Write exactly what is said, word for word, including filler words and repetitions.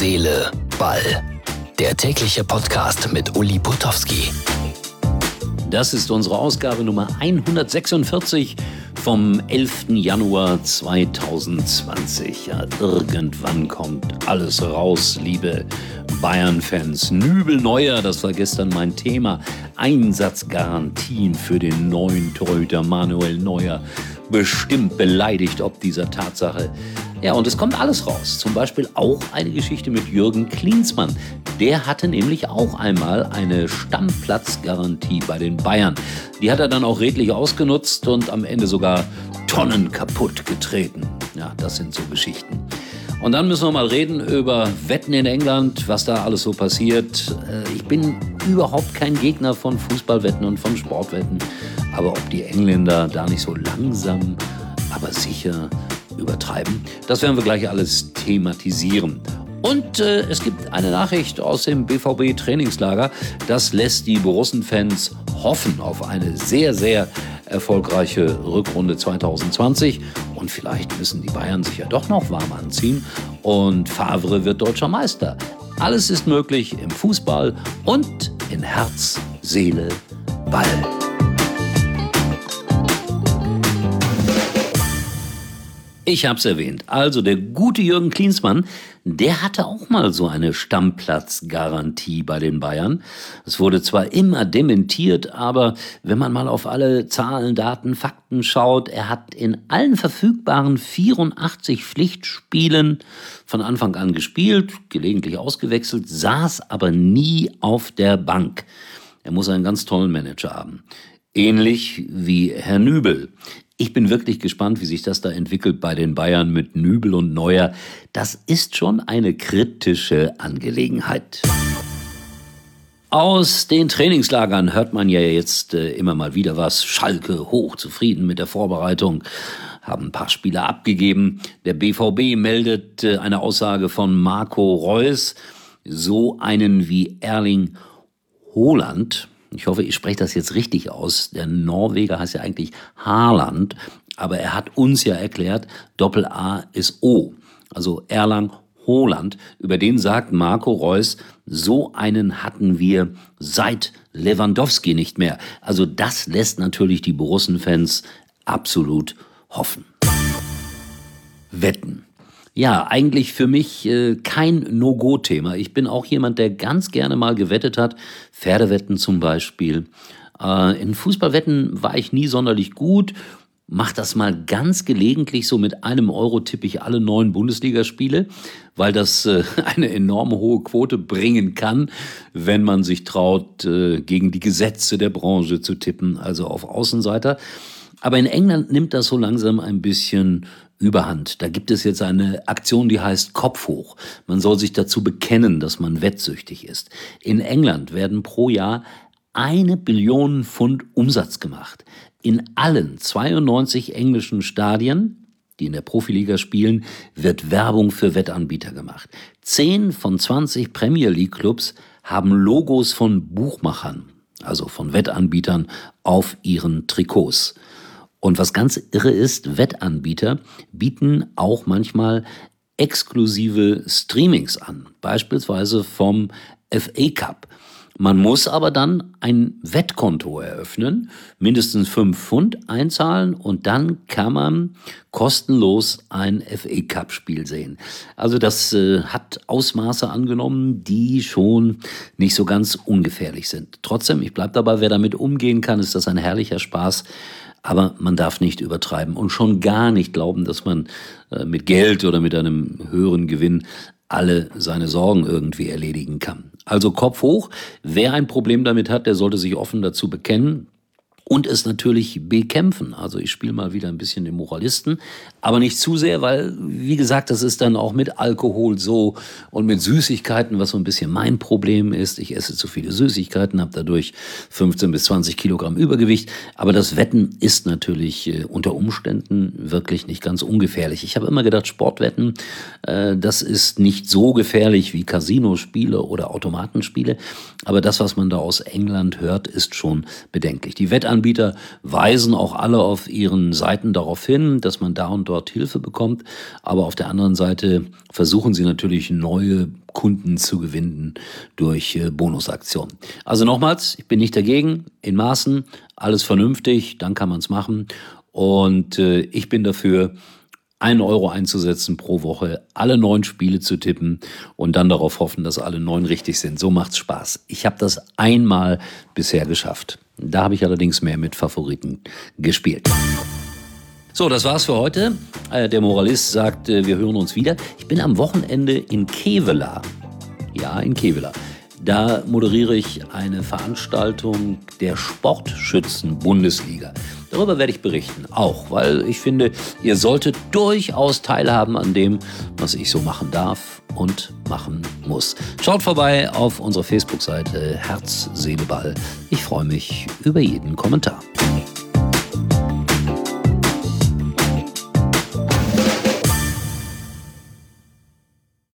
Seele, Ball. Der tägliche Podcast mit Uli Putowski. Das ist unsere Ausgabe Nummer hundertsechsundvierzig vom elften Januar zweitausendzwanzig. Ja, irgendwann kommt alles raus, liebe Bayern-Fans. Nübel Neuer, das war gestern mein Thema. Einsatzgarantien für den neuen Torhüter Manuel Neuer. Bestimmt beleidigt ob dieser Tatsache. Ja, und es kommt alles raus. Zum Beispiel auch eine Geschichte mit Jürgen Klinsmann. Der hatte nämlich auch einmal eine Stammplatzgarantie bei den Bayern. Die hat er dann auch redlich ausgenutzt und am Ende sogar Tonnen kaputt getreten. Ja, das sind so Geschichten. Und dann müssen wir mal reden über Wetten in England, was da alles so passiert. Ich bin überhaupt kein Gegner von Fußballwetten und von Sportwetten. Aber ob die Engländer da nicht so langsam, aber sicher übertreiben, das werden wir gleich alles thematisieren. Und äh, es gibt eine Nachricht aus dem B V B-Trainingslager. Das lässt die Borussen-Fans hoffen auf eine sehr, sehr erfolgreiche Rückrunde zweitausendzwanzig. Und vielleicht müssen die Bayern sich ja doch noch warm anziehen. Und Favre wird deutscher Meister. Alles ist möglich im Fußball und in Herz, Seele, Ball. Ich hab's erwähnt. Also der gute Jürgen Klinsmann, der hatte auch mal so eine Stammplatzgarantie bei den Bayern. Es wurde zwar immer dementiert, aber wenn man mal auf alle Zahlen, Daten, Fakten schaut, er hat in allen verfügbaren vierundachtzig Pflichtspielen von Anfang an gespielt, gelegentlich ausgewechselt, saß aber nie auf der Bank. Er muss einen ganz tollen Manager haben. Ähnlich wie Herr Nübel. Ich bin wirklich gespannt, wie sich das da entwickelt bei den Bayern mit Nübel und Neuer. Das ist schon eine kritische Angelegenheit. Aus den Trainingslagern hört man ja jetzt äh, immer mal wieder was. Schalke hochzufrieden mit der Vorbereitung, haben ein paar Spieler abgegeben. Der B V B meldet äh, eine Aussage von Marco Reus. So einen wie Erling Haaland, ich hoffe, ich spreche das jetzt richtig aus. Der Norweger heißt ja eigentlich Haaland, aber er hat uns ja erklärt, Doppel-A ist O. Also Erling Haaland. Über den sagt Marco Reus, so einen hatten wir seit Lewandowski nicht mehr. Also das lässt natürlich die Borussen-Fans absolut hoffen. Wetten. Ja, eigentlich für mich äh, kein No-Go-Thema. Ich bin auch jemand, der ganz gerne mal gewettet hat. Pferdewetten zum Beispiel. Äh, in Fußballwetten war ich nie sonderlich gut. Mach das mal ganz gelegentlich, so mit einem Euro tippe ich alle neun Bundesligaspiele, weil das äh, eine enorm hohe Quote bringen kann, wenn man sich traut, äh, gegen die Gesetze der Branche zu tippen, also auf Außenseiter. Aber in England nimmt das so langsam ein bisschen Überhand. Da gibt es jetzt eine Aktion, die heißt Kopf hoch. Man soll sich dazu bekennen, dass man wettsüchtig ist. In England werden pro Jahr eine Billion Pfund Umsatz gemacht. In allen zweiundneunzig englischen Stadien, die in der Profiliga spielen, wird Werbung für Wettanbieter gemacht. Zehn von zwanzig Premier League Clubs haben Logos von Buchmachern, also von Wettanbietern, auf ihren Trikots. Und was ganz irre ist, Wettanbieter bieten auch manchmal exklusive Streamings an, beispielsweise vom F A Cup. Man muss aber dann ein Wettkonto eröffnen, mindestens fünf Pfund einzahlen und dann kann man kostenlos ein F A Cup-Spiel sehen. Also das äh, hat Ausmaße angenommen, die schon nicht so ganz ungefährlich sind. Trotzdem, ich bleib dabei, wer damit umgehen kann, ist das ein herrlicher Spaß. Aber man darf nicht übertreiben und schon gar nicht glauben, dass man äh, mit Geld oder mit einem höheren Gewinn alle seine Sorgen irgendwie erledigen kann. Also Kopf hoch. Wer ein Problem damit hat, der sollte sich offen dazu bekennen und es natürlich bekämpfen. Also ich spiele mal wieder ein bisschen den Moralisten, aber nicht zu sehr, weil, wie gesagt, das ist dann auch mit Alkohol so und mit Süßigkeiten, was so ein bisschen mein Problem ist. Ich esse zu viele Süßigkeiten, habe dadurch fünfzehn bis zwanzig Kilogramm Übergewicht. Aber das Wetten ist natürlich äh, unter Umständen wirklich nicht ganz ungefährlich. Ich habe immer gedacht, Sportwetten, äh, das ist nicht so gefährlich wie Casinospiele oder Automatenspiele. Aber das, was man da aus England hört, ist schon bedenklich. Die Wettanbieter Wettanbieter weisen auch alle auf ihren Seiten darauf hin, dass man da und dort Hilfe bekommt. Aber auf der anderen Seite versuchen sie natürlich neue Kunden zu gewinnen durch äh, Bonusaktionen. Also nochmals, ich bin nicht dagegen, in Maßen, alles vernünftig, dann kann man es machen. Und äh, ich bin dafür, einen Euro einzusetzen pro Woche, alle neun Spiele zu tippen und dann darauf hoffen, dass alle neun richtig sind. So macht's Spaß. Ich habe das einmal bisher geschafft. Da habe ich allerdings mehr mit Favoriten gespielt. So, das war's für heute. Äh, der Moralist sagt, äh, wir hören uns wieder. Ich bin am Wochenende in Kevela. Ja, in Kevela. Da moderiere ich eine Veranstaltung der Sportschützen-Bundesliga. Darüber werde ich berichten, auch weil ich finde, ihr solltet durchaus teilhaben an dem, was ich so machen darf und machen muss. Schaut vorbei auf unserer Facebook-Seite Herz, Seele, Ball. Ich freue mich über jeden Kommentar.